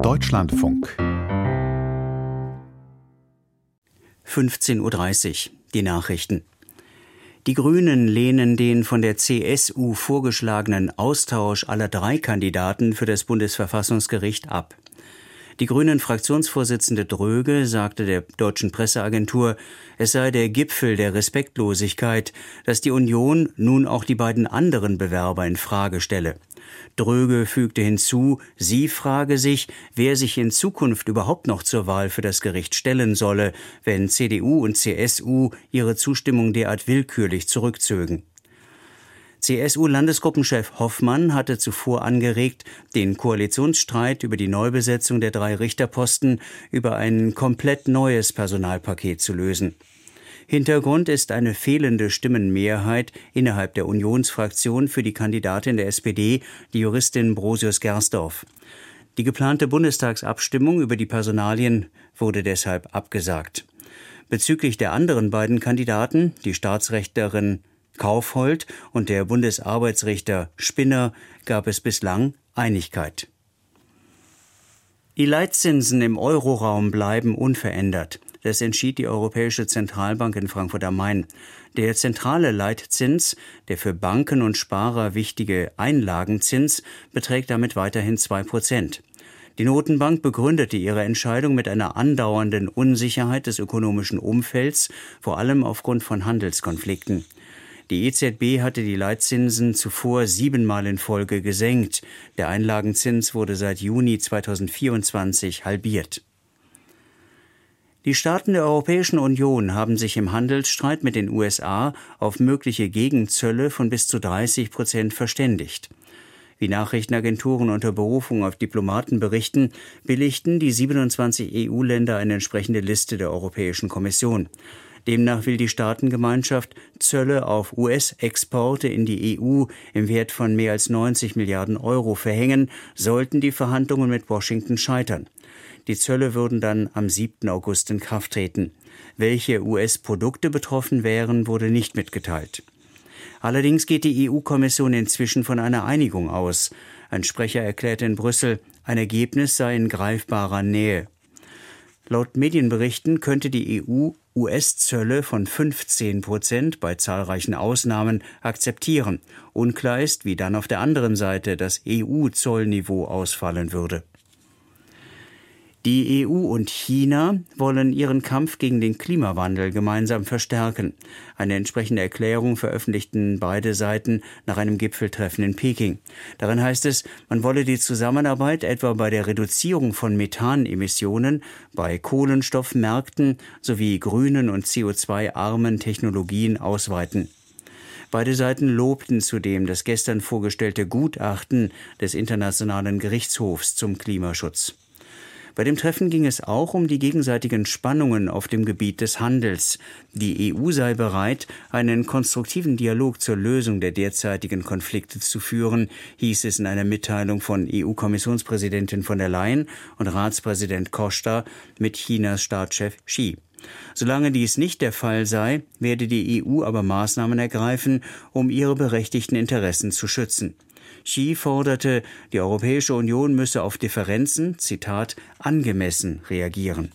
Deutschlandfunk 15:30 Uhr, die Nachrichten. Die Grünen lehnen den von der CSU vorgeschlagenen Austausch aller 3 Kandidaten für das Bundesverfassungsgericht ab. Die Grünen-Fraktionsvorsitzende Dröge sagte der deutschen Presseagentur, es sei der Gipfel der Respektlosigkeit, dass die Union nun auch die beiden anderen Bewerber in Frage stelle. Dröge fügte hinzu, sie frage sich, wer sich in Zukunft überhaupt noch zur Wahl für das Gericht stellen solle, wenn CDU und CSU ihre Zustimmung derart willkürlich zurückzögen. CSU-Landesgruppenchef Hoffmann hatte zuvor angeregt, den Koalitionsstreit über die Neubesetzung der 3 Richterposten über ein komplett neues Personalpaket zu lösen. Hintergrund ist eine fehlende Stimmenmehrheit innerhalb der Unionsfraktion für die Kandidatin der SPD, die Juristin Brosius-Gersdorf. Die geplante Bundestagsabstimmung über die Personalien wurde deshalb abgesagt. Bezüglich der anderen beiden Kandidaten, die Staatsrechtlerin Kaufhold und der Bundesarbeitsrichter Spinner, gab es bislang Einigkeit. Die Leitzinsen im Euroraum bleiben unverändert. Das entschied die Europäische Zentralbank in Frankfurt am Main. Der zentrale Leitzins, der für Banken und Sparer wichtige Einlagenzins, beträgt damit weiterhin 2%. Die Notenbank begründete ihre Entscheidung mit einer andauernden Unsicherheit des ökonomischen Umfelds, vor allem aufgrund von Handelskonflikten. Die EZB hatte die Leitzinsen zuvor 7-mal in Folge gesenkt. Der Einlagenzins wurde seit Juni 2024 halbiert. Die Staaten der Europäischen Union haben sich im Handelsstreit mit den USA auf mögliche Gegenzölle von bis zu 30% verständigt. Wie Nachrichtenagenturen unter Berufung auf Diplomaten berichten, billigten die 27 EU-Länder eine entsprechende Liste der Europäischen Kommission. Demnach will die Staatengemeinschaft Zölle auf US-Exporte in die EU im Wert von mehr als 90 Milliarden Euro verhängen, sollten die Verhandlungen mit Washington scheitern. Die Zölle würden dann am 7. August in Kraft treten. Welche US-Produkte betroffen wären, wurde nicht mitgeteilt. Allerdings geht die EU-Kommission inzwischen von einer Einigung aus. Ein Sprecher erklärte in Brüssel, ein Ergebnis sei in greifbarer Nähe. Laut Medienberichten könnte die EU US-Zölle von 15% bei zahlreichen Ausnahmen akzeptieren. Unklar ist, wie dann auf der anderen Seite das EU-Zollniveau ausfallen würde. Die EU und China wollen ihren Kampf gegen den Klimawandel gemeinsam verstärken. Eine entsprechende Erklärung veröffentlichten beide Seiten nach einem Gipfeltreffen in Peking. Darin heißt es, man wolle die Zusammenarbeit etwa bei der Reduzierung von Methanemissionen, bei Kohlenstoffmärkten sowie grünen und CO2-armen Technologien ausweiten. Beide Seiten lobten zudem das gestern vorgestellte Gutachten des Internationalen Gerichtshofs zum Klimaschutz. Bei dem Treffen ging es auch um die gegenseitigen Spannungen auf dem Gebiet des Handels. Die EU sei bereit, einen konstruktiven Dialog zur Lösung der derzeitigen Konflikte zu führen, hieß es in einer Mitteilung von EU-Kommissionspräsidentin von der Leyen und Ratspräsident Costa mit Chinas Staatschef Xi. Solange dies nicht der Fall sei, werde die EU aber Maßnahmen ergreifen, um ihre berechtigten Interessen zu schützen. Xi forderte, die Europäische Union müsse auf Differenzen, Zitat, angemessen reagieren.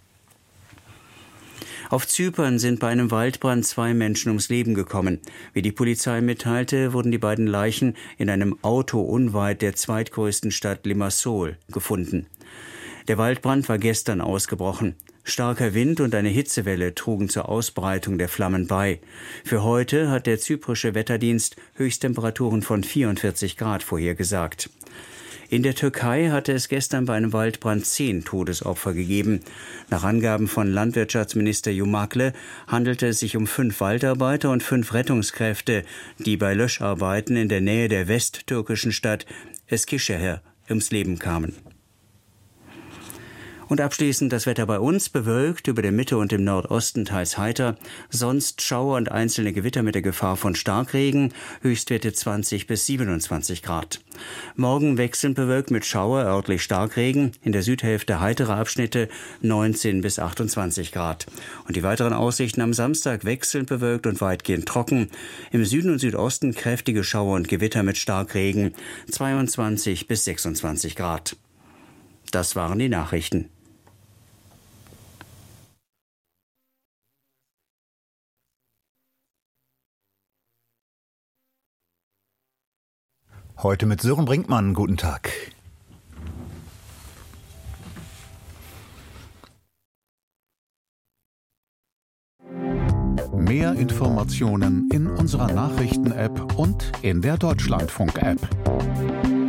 Auf Zypern sind bei einem Waldbrand 2 Menschen ums Leben gekommen. Wie die Polizei mitteilte, wurden die beiden Leichen in einem Auto unweit der zweitgrößten Stadt Limassol gefunden. Der Waldbrand war gestern ausgebrochen. Starker Wind und eine Hitzewelle trugen zur Ausbreitung der Flammen bei. Für heute hat der zyprische Wetterdienst Höchsttemperaturen von 44 Grad vorhergesagt. In der Türkei hatte es gestern bei einem Waldbrand 10 Todesopfer gegeben. Nach Angaben von Landwirtschaftsminister Yumakle handelte es sich um 5 Waldarbeiter und 5 Rettungskräfte, die bei Löscharbeiten in der Nähe der westtürkischen Stadt Eskişehir ums Leben kamen. Und abschließend das Wetter bei uns, bewölkt, über der Mitte und im Nordosten teils heiter, sonst Schauer und einzelne Gewitter mit der Gefahr von Starkregen, Höchstwerte 20 bis 27 Grad. Morgen wechselnd bewölkt mit Schauer, örtlich Starkregen, in der Südhälfte heitere Abschnitte 19 bis 28 Grad. Und die weiteren Aussichten am Samstag wechselnd bewölkt und weitgehend trocken, im Süden und Südosten kräftige Schauer und Gewitter mit Starkregen, 22 bis 26 Grad. Das waren die Nachrichten. Heute mit Sören Brinkmann. Guten Tag. Mehr Informationen in unserer Nachrichten-App und in der Deutschlandfunk-App.